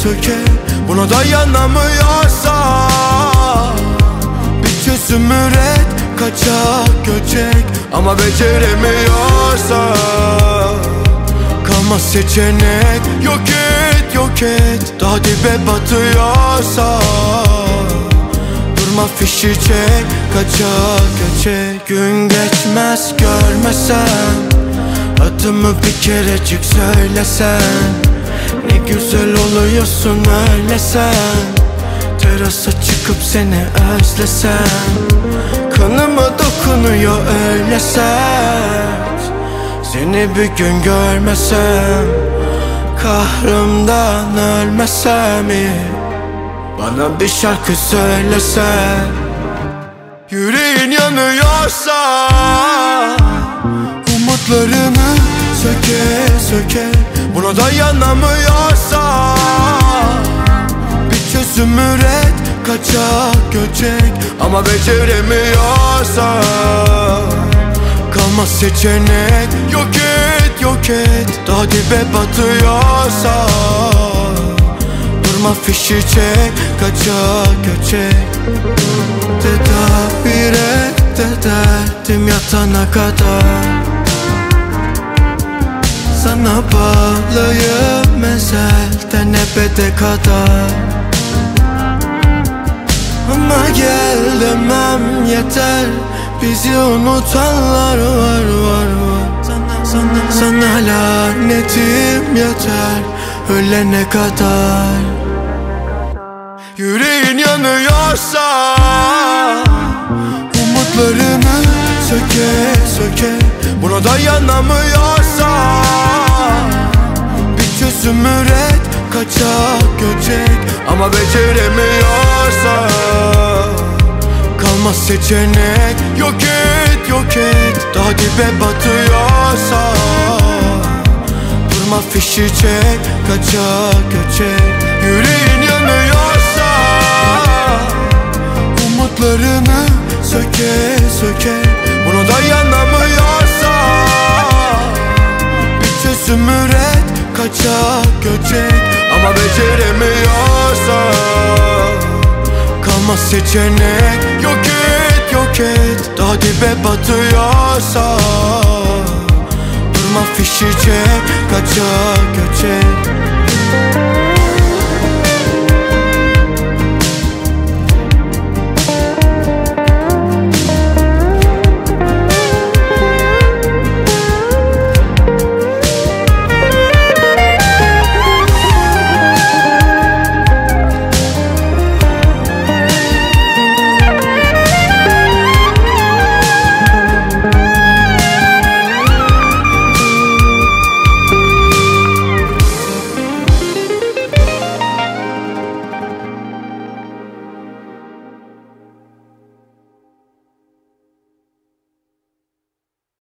söke buna dayanamıyorsa bir çözüm üret, kaçak göçek. Ama beceremiyorsa kalmaz seçenek. Yok et, yok et, daha dibe batıyorsa durma fişi çek, kaçak göçek. Gün geçmez görmesem, adımı bir kerecik söylesen, ne güzel oluyorsun öyle sen. Terasa çıkıp seni özlesem, kanıma dokunuyor öyle sert. Seni bir gün görmesem, kahrımdan ölmesem mi? Bana bir şarkı söylesen. Yüreğin yanıyorsa umutlarını söke söke buna dayanamıyorsa bir çözüm üret, kaçak göçek. Ama beceremiyorsa kalmaz seçenek. Yok et, yok et, daha dibe batıyorsa durma fişi çek, kaçak göçek. Tedavi reddederdim yatana kadar, sana bağlıyım ezelden ebede kadar. Ama gel demem yeter, bizi unutanlar var. Sana lanetim yeter ölene kadar. Yüreğin yanıyorsa umutlarını söke söke buna dayanamıyorsa bir çözüm üret, kaçak göçek. Ama beceremiyorsa kalmaz seçenek. Yok et, yok et, daha dibe batıyorsa durma fişi çek, kaçak göçek. Yüreğin yanıyorsa umutlarını söke söke buna dayanamıyorsa bir çözüm üret, kaçak göçek. Ama beceremiyorsa kalmaz seçenek. Yok et, yok et, daha dibe batıyorsa durma fişi çek, kaçak göçek.